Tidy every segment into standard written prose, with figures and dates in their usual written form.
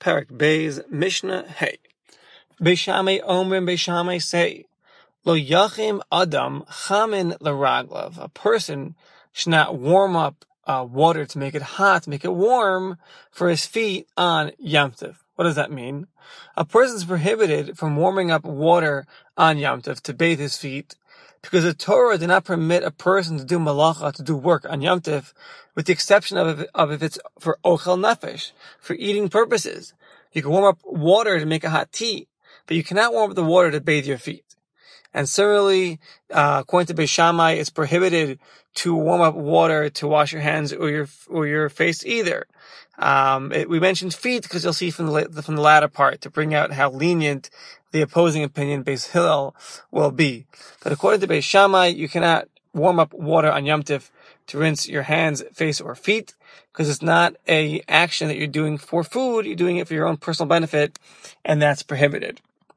Perek Beis, Mishnah Hey. Beis Shammai Omrim, Beis Shammai say, Lo yachim adam chamin l'raglav. A person should not warm up water to make it hot, to make it warm for his feet on Yom Tov. What does that mean? A person is prohibited from warming up water on Yom Tov to bathe his feet, because the Torah did not permit a person to do malacha, to do work on Yom Tov, with the exception of if it's for ochel nefesh, for eating purposes. You can warm up water to make a hot tea, but you cannot warm up the water to bathe your feet. And similarly, according to Beis Shammai, it's prohibited to warm up water to wash your hands or your face either. We mentioned feet because you'll see from the latter part to bring out how lenient the opposing opinion, Beis Hillel, will be. But according to Beis Shammai, you cannot warm up water on Yom Tov to rinse your hands, face, or feet, because it's not a action that you're doing for food. You're doing it for your own personal benefit, and that's prohibited.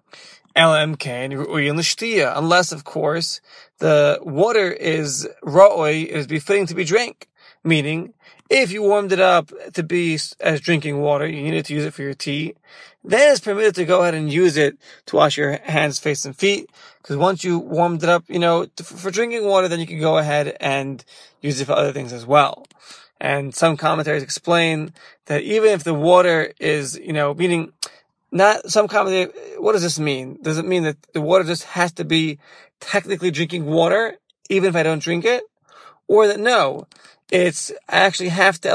Unless, of course, the water is ra'oi, is befitting to be drank. Meaning, if you warmed it up to be as drinking water, you needed to use it for your tea, then it's permitted to go ahead and use it to wash your hands, face, and feet. Because once you warmed it up, for drinking water, then you can go ahead and use it for other things as well. And some commentaries explain that even if the water is, meaning, what does this mean? Does it mean that the water just has to be technically drinking water, even if I don't drink it? Or that no, it's actually you have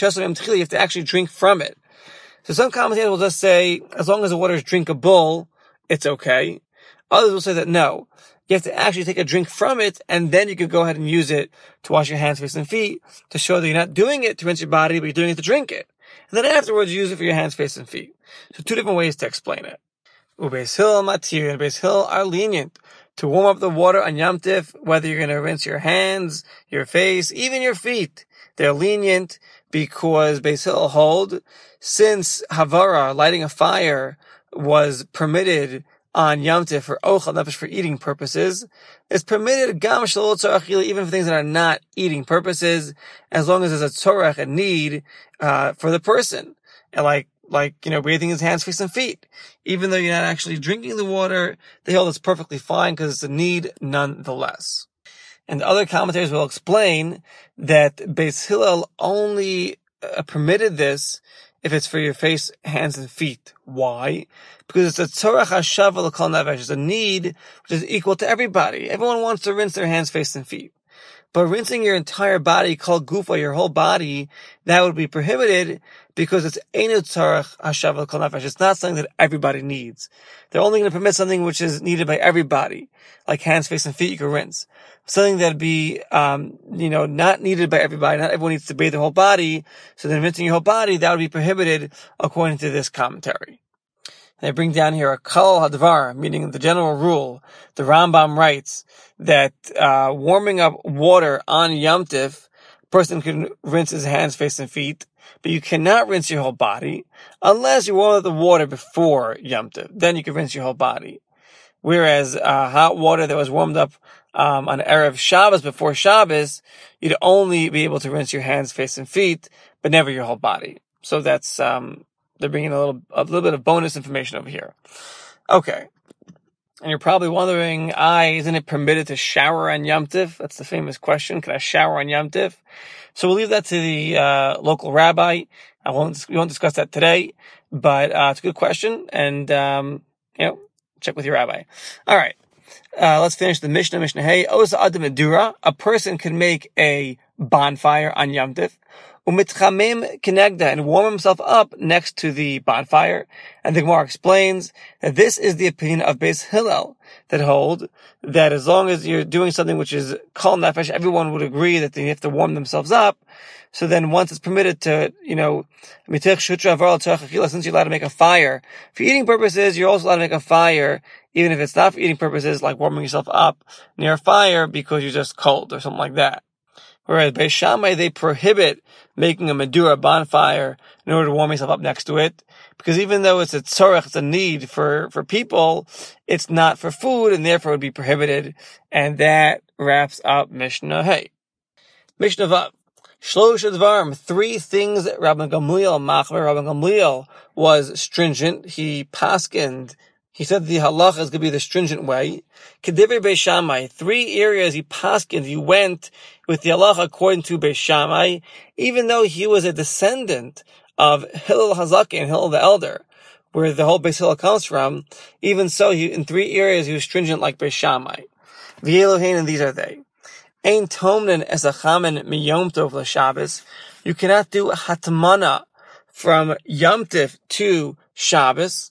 to actually drink from it. So some commentators will just say, as long as the water is drinkable, it's okay. Others will say that no, you have to actually take a drink from it, and then you could go ahead and use it to wash your hands, face, and feet, to show that you're not doing it to rinse your body, but you're doing it to drink it. And then afterwards, use it for your hands, face, and feet. So two different ways to explain it. Beis Hillel matir, and Beis Hillel are lenient to warm up the water on Yom Tov, whether you're going to rinse your hands, your face, even your feet. They're lenient because Beis Hillel hold, since Havara, lighting a fire, was permitted on Yom Tov for ochel nefesh, for eating purposes, it's permitted gam shalot tzorach achila, even for things that are not eating purposes, as long as there's a tzorach, a need for the person, and like bathing his hands, face, and feet. Even though you're not actually drinking the water, they hold it's perfectly fine because it's a need nonetheless. And other commentators will explain that Beis Hillel only permitted this if it's for your face, hands, and feet. Why? Because it's a tzorach hashava l'kol nefesh. It's a need which is equal to everybody. Everyone wants to rinse their hands, face, and feet. But rinsing your entire body, called gufa, your whole body, that would be prohibited because it's einu tzarech hashava l'kol nefesh. It's not something that everybody needs. They're only going to permit something which is needed by everybody, like hands, face, and feet. You can rinse something that'd be, not needed by everybody. Not everyone needs to bathe their whole body. So then rinsing your whole body, that would be prohibited according to this commentary. They bring down here a kol hadvar, meaning the general rule. The Rambam writes that warming up water on Yom Tov, a person can rinse his hands, face, and feet, but you cannot rinse your whole body unless you warm up the water before Yom Tov. Then you can rinse your whole body. Whereas hot water that was warmed up on Erev Shabbos, before Shabbos, you'd only be able to rinse your hands, face, and feet, but never your whole body. So that's they're bringing a little bit of bonus information over here. Okay. And you're probably wondering, isn't it permitted to shower on Yom Tov? That's the famous question. Can I shower on Yom Tov? So we'll leave that to the local rabbi. We won't discuss that today, but it's a good question, and check with your rabbi. All right. Let's finish the Mishnah. Mishnah Hey, Osa Adam Medura. A person can make a bonfire on Yom Tov, umitchamim kenegda, and warm himself up next to the bonfire. And the Gemara explains that this is the opinion of Beis Hillel, that hold that as long as you're doing something which is kol nefesh, everyone would agree that they have to warm themselves up. So then once it's permitted to, since you're allowed to make a fire for eating purposes, you're also allowed to make a fire, even if it's not for eating purposes, like warming yourself up near a fire because you're just cold or something like that. Whereas Beis Shammai, they prohibit making a Medura bonfire in order to warm yourself up next to it, because even though it's a tzorech, it's a need for people, it's not for food, and therefore it would be prohibited. And that wraps up Mishnah Hey. Mishnah Vav. Shlosh Dvarim, 3 things that Rabban Gamliel machmer. Rabban Gamliel was stringent. He paskined. He said the halacha is going to be the stringent way. Kedivrei Beis Shammai, 3 areas he paskined. He went with the halacha according to Beis Shammai, even though he was a descendant of Hillel Hazaki and Hillel the Elder, where the whole Beis Hillel comes from. Even so, in 3 areas he was stringent like Beis Shammai. V'yelohein, and these are they. Ein tomnen esachamen miyom tov l'Shabbos. You cannot do a hatmana from Yom Tif to Shabbos.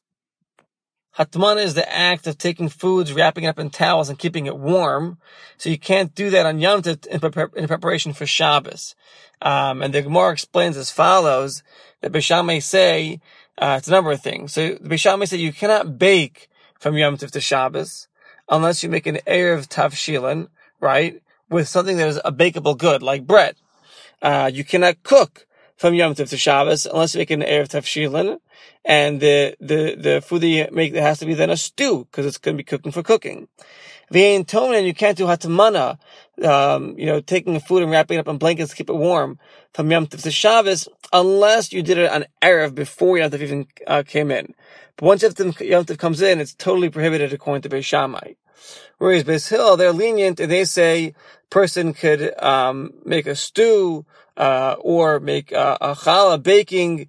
Hatmana is the act of taking foods, wrapping it up in towels, and keeping it warm. So you can't do that on Yom Tif in preparation for Shabbos. And the Gemara explains as follows, that Beis Shammai say, it's a number of things. So the Beis Shammai say you cannot bake from Yom Tif to Shabbos unless you make an Erev Tavshilin, right? With something that is a bakeable good, like bread. You cannot cook from Yom Tov to Shabbos unless you make an Erev Tavshilin, and the food that you make, there has to be then a stew, because it's going to be cooking for cooking. V'yein tomen, you can't do hatmana, taking the food and wrapping it up in blankets to keep it warm from Yom Tov to Shabbos, unless you did it on Erev before Yom Tov even came in. But once Yom Tov comes in, it's totally prohibited according to Beis Shammai. Whereas Beis Hillel, they're lenient, and they say person could make a stew, or make a challah baking,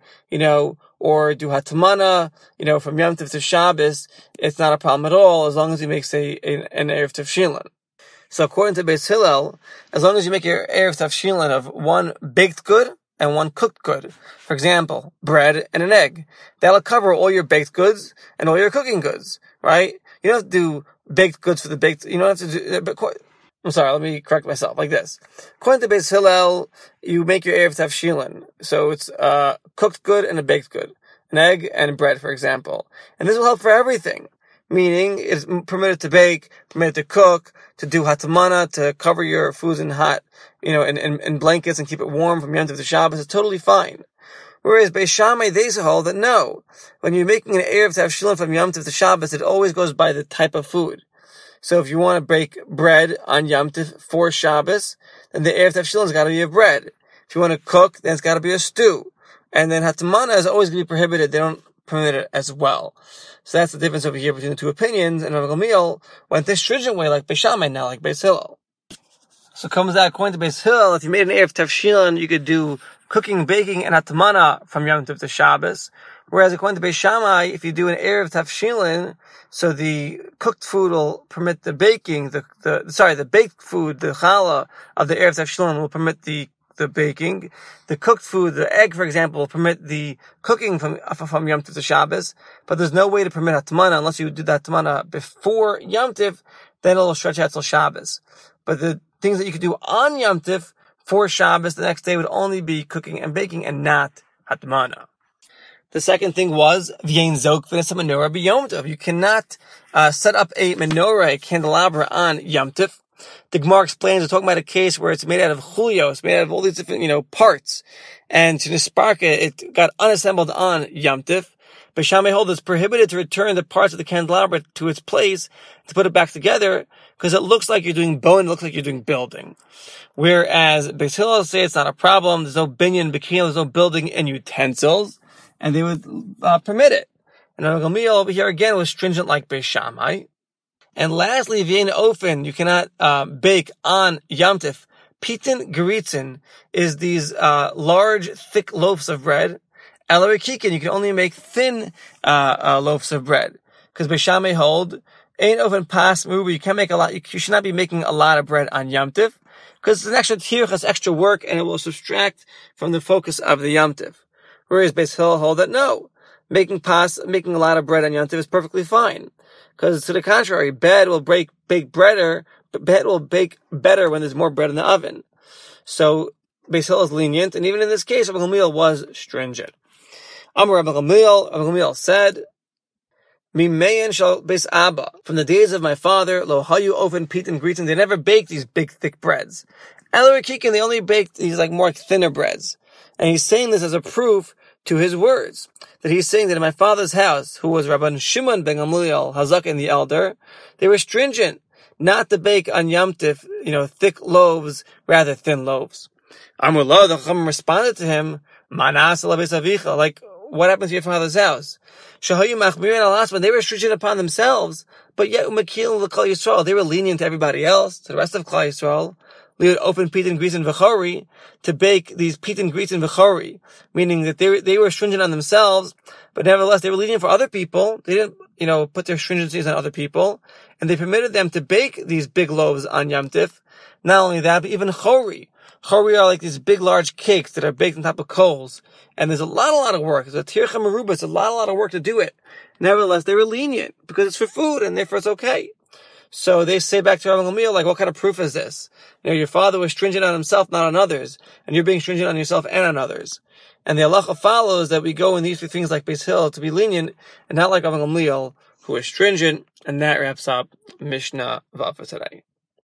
or do hatmana, from Yom Tov to Shabbos. It's not a problem at all, as long as he makes an Erev Tavshilin. So according to Beis Hillel, as long as you make your Erev Tavshilin of one baked good and one cooked good, for example, bread and an egg, that'll cover all your baked goods and all your cooking goods, right? You don't have to do baked goods for the baked, you don't have to do, I'm sorry, let me correct myself, like this. According to Beis Hillel, you make your Erev Tavshilin. So it's cooked good and a baked good. An egg and bread, for example. And this will help for everything. Meaning, it's permitted to bake, permitted to cook, to do hatmana, to cover your foods in hot, in blankets and keep it warm from Yom Tov to Shabbos. It's totally fine. Whereas Beis Shammai, they hold that no. When you're making an Erev Tavshilin from Yom Tov to Shabbos, it always goes by the type of food. So if you want to bake bread on Yom Tov for Shabbos, then the Erev Tavshilin's got to be a bread. If you want to cook, then it's got to be a stew. And then hatmana is always going to be prohibited. They don't permit it as well. So that's the difference over here between the 2 opinions. And Rabban Gamliel went this stringent way like Beis Shammai, now like Beis Hillel. So it comes out, according to Beis Hillel, if you made an Erev Tavshilin, you could do cooking, baking, and hatmana from Yom Tov to Shabbos. Whereas according to Beis Shammai, if you do an Erev Tavshilin, so the cooked food will permit the baking, the baked food, the challah of the Erev Tavshilin will permit the baking. The cooked food, the egg, for example, will permit the cooking from Yom Tov to Shabbos. But there's no way to permit hatmana unless you do the hatmana before Yom Tov, then it'll stretch out till Shabbos. But the things that you could do on Yom Tov for Shabbos the next day would only be cooking and baking and not hatmana. The second thing was v'yein zok v'nesa menorah b'Yom Tov. You cannot set up a menorah, a candelabra on Yom Tov. The Gemara explains, we're talking about a case where it's made out of chulio, it's made out of all these different, parts. And to nisparka, it got unassembled on Yom Tov. Beis Shammai holds it's prohibited to return the parts of the candelabra to its place, to put it back together, because it looks like you're doing bone, it looks like you're doing building. Whereas Beis Hillel say it's not a problem, there's no binyan b'kelim, there's no building in utensils, and they would permit it. And Rabban Gamliel over here again was stringent like Beis Shammai. And lastly, v'yein ofen, you cannot bake on Yom Tov. Pitin geritzin is these large, thick loaves of bread. Eloi kikin, you can only make thin loaves of bread. Because Beis Shammai hold, ein ofen pas mubi, you can't make a lot, you should not be making a lot of bread on Yom Tov, because it's an extra tirch, it's extra work, and it will subtract from the focus of the Yom Tov. Whereas Beis Hillel hold that no, making a lot of bread on Yom Tov is perfectly fine. Because to the contrary, bread will bake better when there's more bread in the oven. So Beis Hillel is lenient, and even in this case, Rabban Gamliel was stringent. Amar Rabban Gamliel said, Mimeyan shal Beis Abba, from the days of my father, lo hayu ofen pitin gritin, they never baked these big thick breads. Eloi kikin, they only baked these more thinner breads. And he's saying this as a proof to his words, that he's saying that in my father's house, who was Rabban Shimon ben Gamliel, Hazak and the elder, they were stringent not to bake on Yom Tov, thick loaves, rather thin loaves. Amrullah, the Chacham responded to him, Manas ala beis avicha, like, what happens to your father's house? Shahayu machmirin alas, when they were restricted upon themselves, but yet umakil l'Klal Yisrael, they were lenient to everybody else, to the rest of Klal Yisrael. We would open pit and grease and v'chori to bake these pit and grease and v'chori, meaning that they were stringent on themselves, but nevertheless they were lenient for other people. They didn't, put their stringencies on other people, and they permitted them to bake these big loaves on Yom Tif. Not only that, but even chori. Chori are like these big, large cakes that are baked on top of coals, and there's a lot of work. There's a tircha meruba. It's a lot of work to do it. Nevertheless, they were lenient because it's for food, and therefore it's okay. So they say back to Rav Gamliel, like, what kind of proof is this? Your father was stringent on himself, not on others, and you're being stringent on yourself and on others. And the halacha follows that we go in these three things like Beis Hillel to be lenient, and not like Rav Gamliel, who is stringent. And that wraps up Mishnah Vav for today.